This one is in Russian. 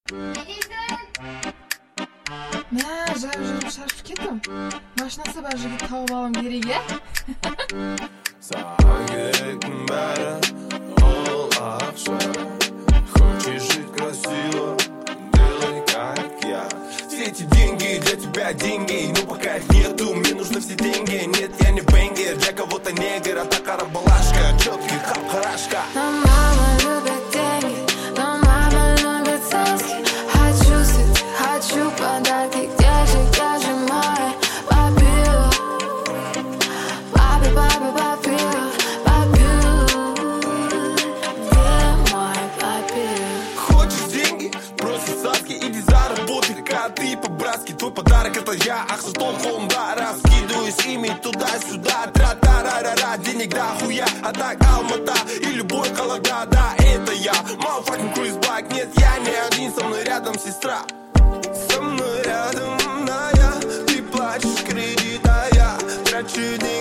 Мә, жайып шаршып кеттім. Машинасы бар жігіт тауып алам керек, е? Саған керектің бәрі ол ақша. Хочешь жить красиво, делай как я. Все эти деньги для тебя деньги, но пока их нету, мне нужны все деньги. Нет, я не бенгер, для кого-то негр, а та карабалашка, четкий хап-харашка. Но мама любит деньги, но мама любит соски. Хочу цветы, хочу подарки, где же море? Попью, попью. Где мой попью? Хочешь деньги? Бросить садки, иди заработай, как ты по-братски. Твой подарок это я, ах, за толком, да. Раскидываюсь ими туда-сюда, тра-та-ра-ра-ра. Денег дохуя, а так Алмата и любой Калагда, да, это я. Motherfucking Chris Black, нет, я не один, со мной рядом сестра. Со мной рядом, ты плачешь кредит, а я трачу деньги.